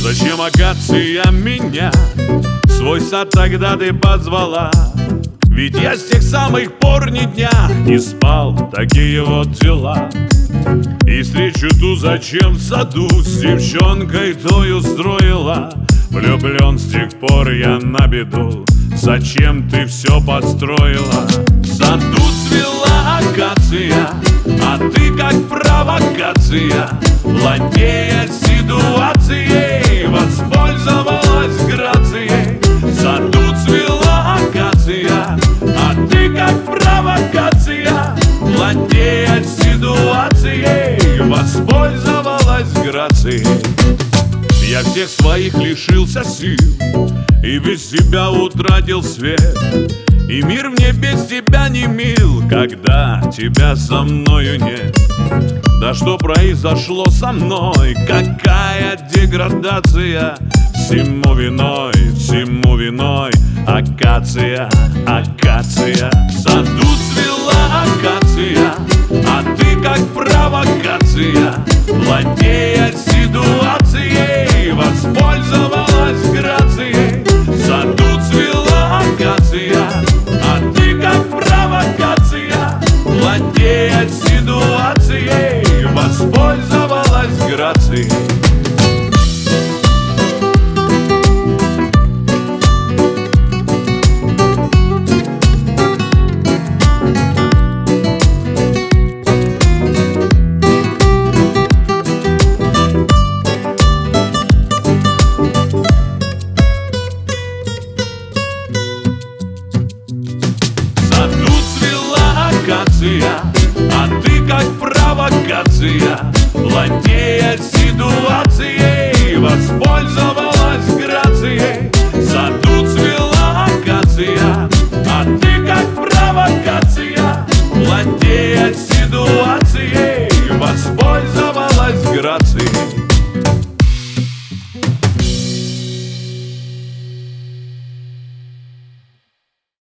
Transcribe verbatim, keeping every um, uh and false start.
Зачем, акация, меня в свой сад тогда ты позвала? Ведь я с тех самых пор ни дня не спал, такие вот дела. И встречу ту зачем в саду с девчонкой той устроила. Влюблен с тех пор я на беду, зачем ты все подстроила? В саду цвела акация, а ты как провокация, владея ситуацией, воспользовалась грацией. В саду цвела акация, а ты как провокация, владея ситуацией, воспользовалась грацией. Я всех своих лишился сил и без тебя утратил свет. И мир мне без тебя не мил, когда тебя со мною нет. Да что произошло со мной, какая деградация? Всему виной, всему виной акация, акация. В саду цвела акация, а ты как провокация, владея ситуацией, воспользовалась грацией. В саду цвела акация, а ты как провокация, владея ситуацией, воспользовалась грацией.